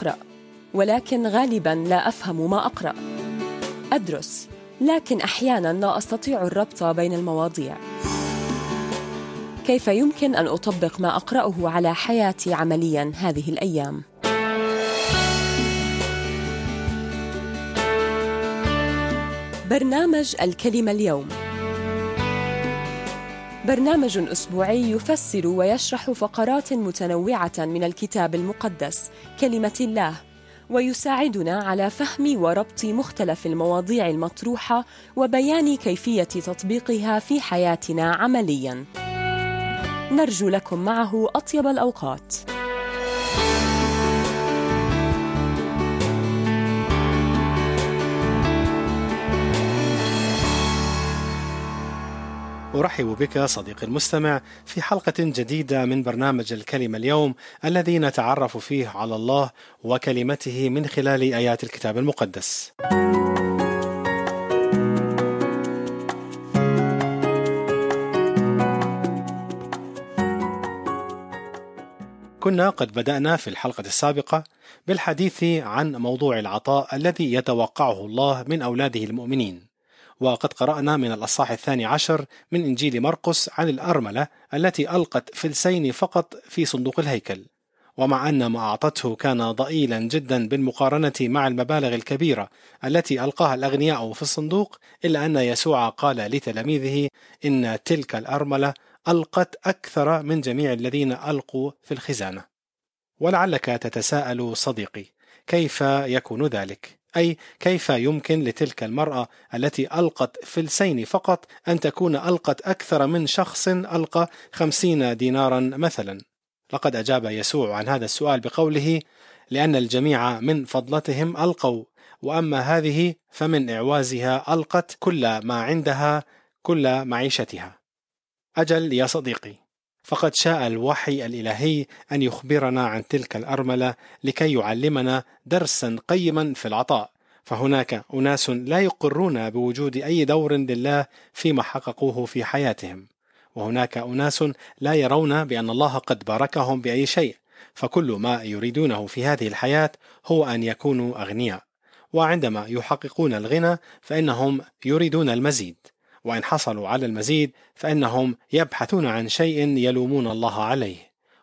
أقرأ، ولكن غالباً لا أفهم ما أقرأ. أدرس، لكن أحياناً لا أستطيع الربط بين المواضيع. كيف يمكن أن أطبق ما أقرأه على حياتي عملياً هذه الأيام؟ برنامج الكلمة اليوم برنامج أسبوعي يفسر ويشرح فقرات متنوعة من الكتاب المقدس كلمة الله، ويساعدنا على فهم وربط مختلف المواضيع المطروحة وبيان كيفية تطبيقها في حياتنا عملياً. نرجو لكم معه أطيب الأوقات. أرحب بك صديقي المستمع في حلقة جديدة من برنامج الكلمة اليوم، الذي نتعرف فيه على الله وكلمته من خلال آيات الكتاب المقدس. كنا قد بدأنا في الحلقة السابقة بالحديث عن موضوع العطاء الذي يتوقعه الله من أولاده المؤمنين، وقد قرأنا من الأصحاح 12 من إنجيل مرقس عن الأرملة التي ألقت فلسين فقط في صندوق الهيكل، ومع أن ما أعطته كان ضئيلا جدا بالمقارنة مع المبالغ الكبيرة التي ألقاها الأغنياء في الصندوق، إلا أن يسوع قال لتلاميذه إن تلك الأرملة ألقت أكثر من جميع الذين ألقوا في الخزانة. ولعلك تتساءل صديقي، كيف يكون ذلك؟ أي كيف يمكن لتلك المرأة التي ألقت فلسين فقط أن تكون ألقت أكثر من شخص ألقى 50 دينارا مثلا؟ لقد أجاب يسوع عن هذا السؤال بقوله: لأن الجميع من فضلتهم ألقوا، وأما هذه فمن إعوازها ألقت كل ما عندها، كل معيشتها. أجل يا صديقي، فقد شاء الوحي الإلهي أن يخبرنا عن تلك الأرملة لكي يعلمنا درسا قيما في العطاء، فهناك أناس لا يقرون بوجود أي دور لله فيما حققوه في حياتهم، وهناك أناس لا يرون بأن الله قد باركهم بأي شيء، فكل ما يريدونه في هذه الحياة هو أن يكونوا أغنياء، وعندما يحققون الغنى فإنهم يريدون المزيد، وإن حصلوا على المزيد فإنهم يبحثون عن شيء يلومون الله عليه،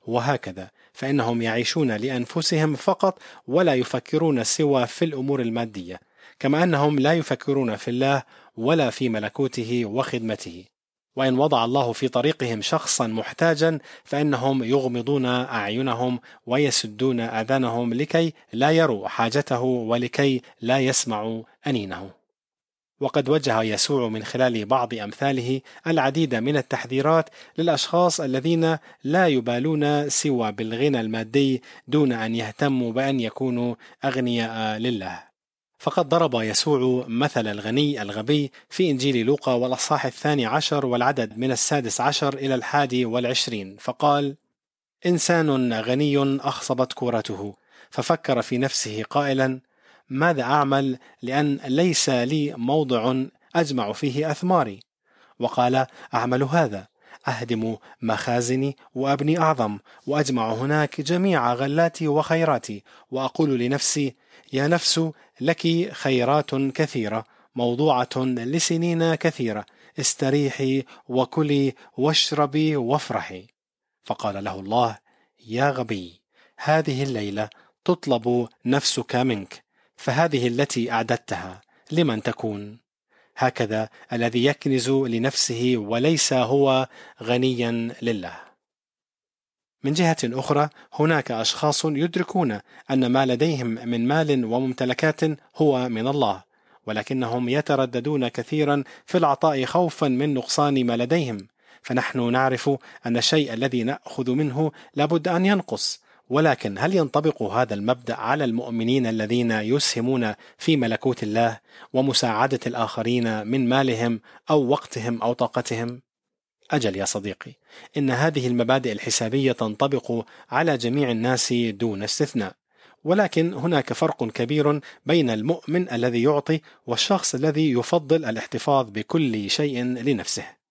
وهكذا فإنهم يعيشون لأنفسهم فقط ولا يفكرون سوى في الأمور المادية، كما أنهم لا يفكرون في الله ولا في ملكوته وخدمته. وإن وضع الله في طريقهم شخصا محتاجا فإنهم يغمضون أعينهم ويسدون آذانهم لكي لا يروا حاجته ولكي لا يسمعوا أنينه. وقد وجه يسوع من خلال بعض أمثاله العديد من التحذيرات للأشخاص الذين لا يبالون سوى بالغنى المادي دون أن يهتموا بأن يكونوا أغنياء لله. فقد ضرب يسوع مثل الغني الغبي في إنجيل لوقا والأصحاح 12 والعدد من 16 إلى 21، فقال: إنسان غني أخصبت كورته، ففكر في نفسه قائلا: ماذا أعمل لأن ليس لي موضع أجمع فيه أثماري؟ وقال: أعمل هذا، أهدم مخازني وأبني أعظم، وأجمع هناك جميع غلاتي وخيراتي، وأقول لنفسي: يا نفس لك خيرات كثيرة موضوعة لسنين كثيرة، استريحي وكلي واشربي وافرحي. فقال له الله: يا غبي، هذه الليلة تطلب نفسك منك، فهذه التي أعددتها لمن تكون؟ هكذا الذي يكنز لنفسه وليس هو غنيا لله. من جهة أخرى، هناك أشخاص يدركون أن ما لديهم من مال وممتلكات هو من الله، ولكنهم يترددون كثيرا في العطاء خوفا من نقصان ما لديهم. فنحن نعرف أن الشيء الذي نأخذ منه لابد أن ينقص، ولكن هل ينطبق هذا المبدأ على المؤمنين الذين يسهمون في ملكوت الله ومساعدة الآخرين من مالهم أو وقتهم أو طاقتهم؟ أجل يا صديقي، إن هذه المبادئ الحسابية تنطبق على جميع الناس دون استثناء، ولكن هناك فرق كبير بين المؤمن الذي يعطي والشخص الذي يفضل الاحتفاظ بكل شيء لنفسه.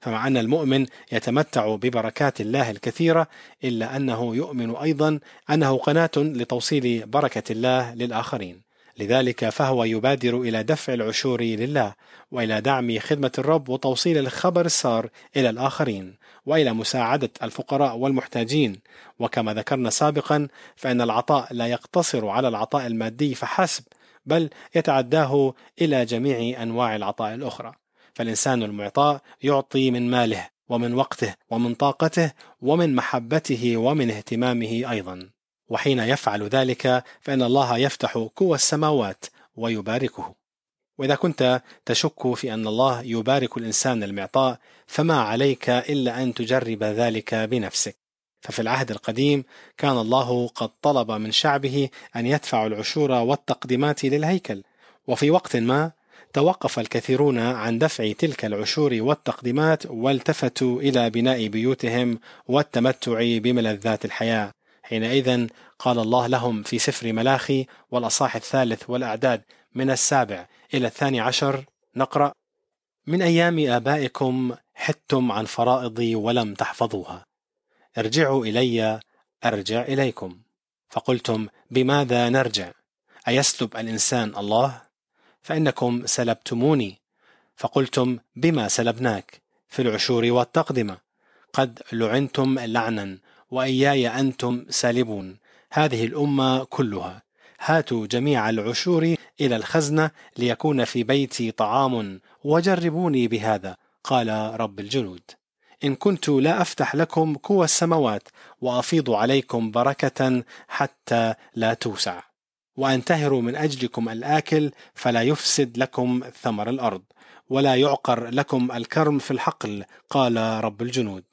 فمع أن المؤمن يتمتع ببركات الله الكثيرة، إلا أنه يؤمن أيضا أنه قناة لتوصيل بركة الله للآخرين. لذلك فهو يبادر إلى دفع العشور لله، وإلى دعم خدمة الرب وتوصيل الخبر السار إلى الآخرين، وإلى مساعدة الفقراء والمحتاجين. وكما ذكرنا سابقا، فإن العطاء لا يقتصر على العطاء المادي فحسب، بل يتعداه إلى جميع أنواع العطاء الأخرى. فالإنسان المعطاء يعطي من ماله ومن وقته ومن طاقته ومن محبته ومن اهتمامه أيضا. وحين يفعل ذلك فإن الله يفتح كوى السماوات ويباركه. وإذا كنت تشك في أن الله يبارك الإنسان المعطاء، فما عليك إلا أن تجرب ذلك بنفسك. ففي العهد القديم كان الله قد طلب من شعبه أن يدفعوا العشور والتقديمات للهيكل، وفي وقت ما توقف الكثيرون عن دفع تلك العشور والتقديمات والتفتوا إلى بناء بيوتهم والتمتع بملذات الحياة. حينئذ قال الله لهم في سفر ملاخي والأصحاح 3 والأعداد من 7 إلى 12، نقرأ: من أيام آبائكم حدتم عن فرائضي ولم تحفظوها، ارجعوا إلي أرجع إليكم. فقلتم: بماذا نرجع؟ أيسلب الإنسان الله؟ فإنكم سلبتموني. فقلتم: بما سلبناك؟ في العشور والتقدمة. قد لعنتم لعنا، وإياي أنتم سالبون هذه الأمة كلها. هاتوا جميع العشور إلى الخزنة ليكون في بيتي طعام، وجربوني بهذا، قال رب الجنود، إن كنت لا أفتح لكم كوى السماوات وأفيض عليكم بركة حتى لا توسع، وأنتهر من أجلكم الآكل فلا يفسد لكم ثمر الأرض، ولا يعقر لكم الكرم في الحقل، قال رب الجنود،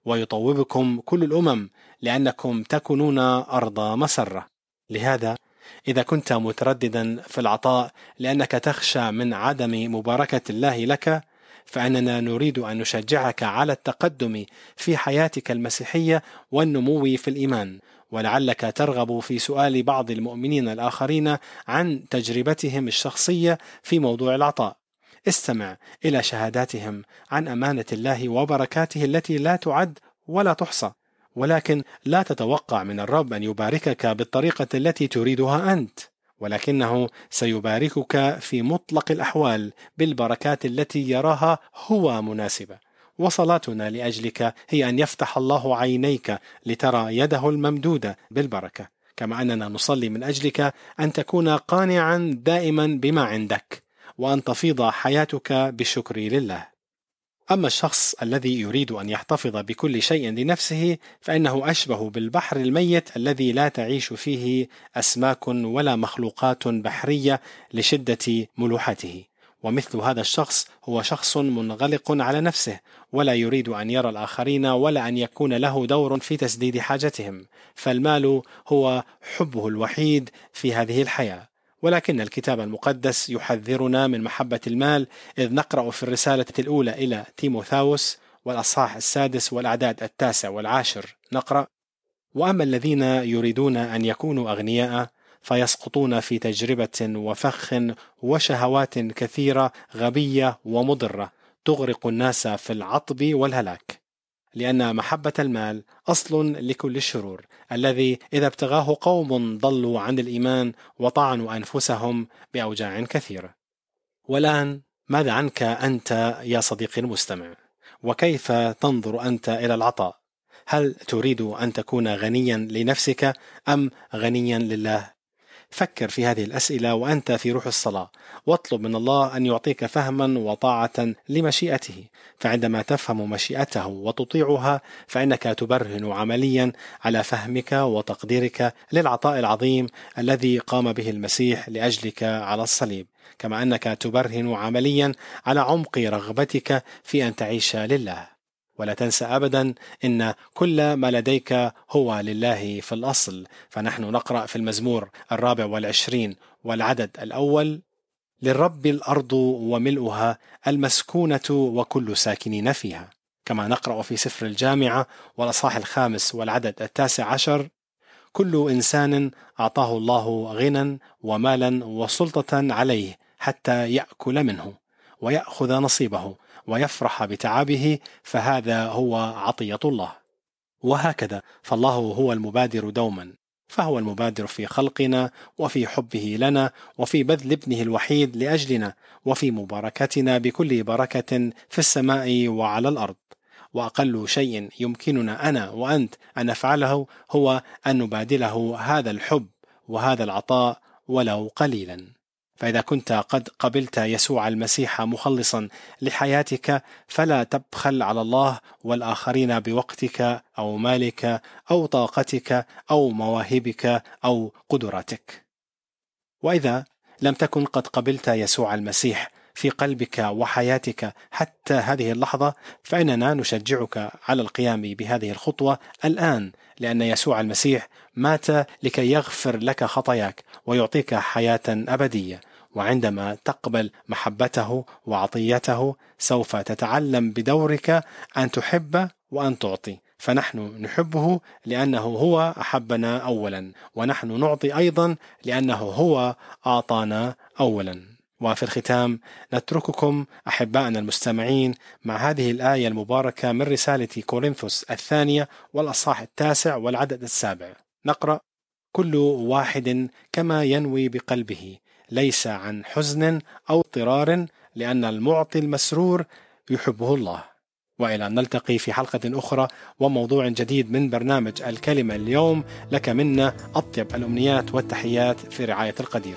ويطوبكم كل الأمم لأنكم تكونون أرض مسرة. لهذا إذا كنت مترددا في العطاء لأنك تخشى من عدم مباركة الله لك، فإننا نريد أن نشجعك على التقدم في حياتك المسيحية والنمو في الإيمان، ولعلك ترغب في سؤال بعض المؤمنين الآخرين عن تجربتهم الشخصية في موضوع العطاء. استمع إلى شهاداتهم عن أمانة الله وبركاته التي لا تعد ولا تحصى، ولكن لا تتوقع من الرب أن يباركك بالطريقة التي تريدها أنت، ولكنه سيباركك في مطلق الأحوال بالبركات التي يراها هو مناسبة. وصلاتنا لأجلك هي أن يفتح الله عينيك لترى يده الممدودة بالبركة، كما أننا نصلي من أجلك أن تكون قانعا دائما بما عندك، وأن تفيض حياتك بالشكر لله. أما الشخص الذي يريد أن يحتفظ بكل شيء لنفسه فإنه أشبه بالبحر الميت الذي لا تعيش فيه أسماك ولا مخلوقات بحرية لشدة ملوحته. ومثل هذا الشخص هو شخص منغلق على نفسه، ولا يريد أن يرى الآخرين ولا أن يكون له دور في تسديد حاجتهم، فالمال هو حبه الوحيد في هذه الحياة. ولكن الكتاب المقدس يحذرنا من محبة المال، إذ نقرأ في الرسالة الأولى إلى تيموثاوس والأصحاح 6 والأعداد 9 و10، نقرأ: وأما الذين يريدون أن يكونوا أغنياء فيسقطون في تجربة وفخ وشهوات كثيرة غبية ومضرة تغرق الناس في العطب والهلاك، لأن محبة المال أصل لكل الشرور، الذي إذا ابتغاه قوم ضلوا عن الإيمان وطعنوا أنفسهم بأوجاع كثيرة. والآن ماذا عنك أنت يا صديقي المستمع؟ وكيف تنظر أنت إلى العطاء؟ هل تريد أن تكون غنيا لنفسك أم غنيا لله؟ فكر في هذه الأسئلة وأنت في روح الصلاة، واطلب من الله أن يعطيك فهما وطاعة لمشيئته، فعندما تفهم مشيئته وتطيعها فإنك تبرهن عمليا على فهمك وتقديرك للعطاء العظيم الذي قام به المسيح لأجلك على الصليب، كما أنك تبرهن عمليا على عمق رغبتك في أن تعيش لله. ولا تنسى أبدا إن كل ما لديك هو لله في الأصل، فنحن نقرأ في المزمور 24 والعدد 1: للرب الأرض وملؤها المسكونة وكل ساكنين فيها. كما نقرأ في سفر الجامعة والأصحاح 5 والعدد 19: كل إنسان أعطاه الله غنى ومالا وسلطة عليه حتى يأكل منه ويأخذ نصيبه ويفرح بتعبه فهذا هو عطية الله. وهكذا فالله هو المبادر دوما، فهو المبادر في خلقنا وفي حبه لنا وفي بذل ابنه الوحيد لأجلنا وفي مباركتنا بكل بركة في السماء وعلى الأرض. وأقل شيء يمكننا أنا وأنت أن نفعله هو أن نبادله هذا الحب وهذا العطاء ولو قليلا. فإذا كنت قد قبلت يسوع المسيح مخلصا لحياتك فلا تبخل على الله والآخرين بوقتك أو مالك أو طاقتك أو مواهبك أو قدراتك. وإذا لم تكن قد قبلت يسوع المسيح في قلبك وحياتك حتى هذه اللحظة فإننا نشجعك على القيام بهذه الخطوة الآن، لأن يسوع المسيح مات لكي يغفر لك خطاياك ويعطيك حياة أبدية. وعندما تقبل محبته وعطيته سوف تتعلم بدورك أن تحب وأن تعطي، فنحن نحبه لأنه هو أحبنا أولا، ونحن نعطي أيضا لأنه هو أعطانا أولا. وفي الختام نترككم أحبائنا المستمعين مع هذه الآية المباركة من رسالة كورنثوس الثانية والأصحاح 9 والعدد 7. نقرأ: كل واحد كما ينوي بقلبه، ليس عن حزن أو اضطرار، لأن المعطي المسرور يحبه الله. وإلى أن نلتقي في حلقة أخرى وموضوع جديد من برنامج الكلمة اليوم، لك منا أطيب الأمنيات والتحيات في رعاية القدير.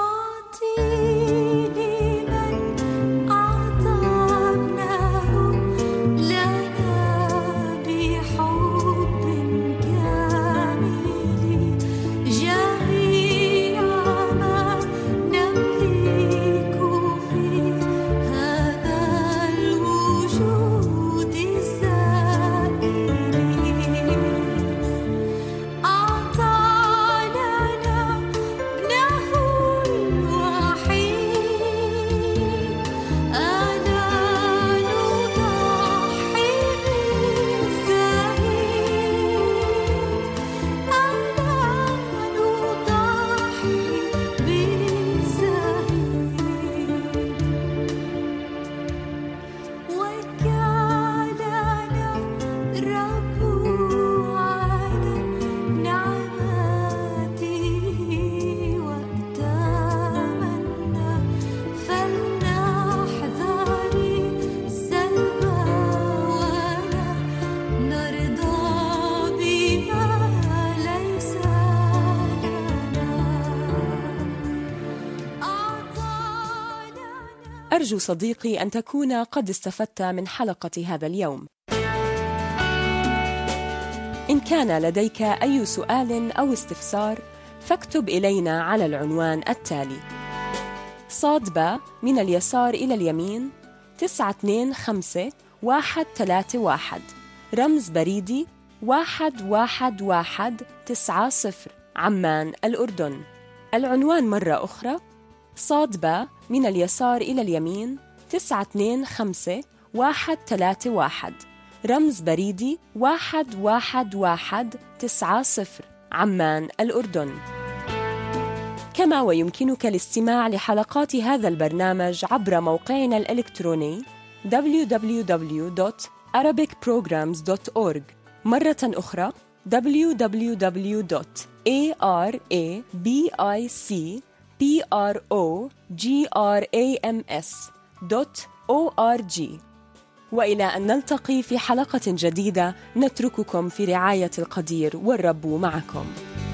أرجو صديقي أن تكون قد استفدت من حلقة هذا اليوم. إن كان لديك أي سؤال أو استفسار فاكتب إلينا على العنوان التالي: ص/ب من اليسار إلى اليمين 925131 رمز بريدي 11190 عمان الأردن. العنوان مرة أخرى: ص/ب من اليسار إلى اليمين 925131 رمز بريدي 11190 عمان الأردن. كما ويمكنك الاستماع لحلقات هذا البرنامج عبر موقعنا الإلكتروني www.arabicprograms.org. مرة أخرى www.arabicprograms.org. وإلى أن نلتقي في حلقة جديدة نترككم في رعاية القدير والرب معكم.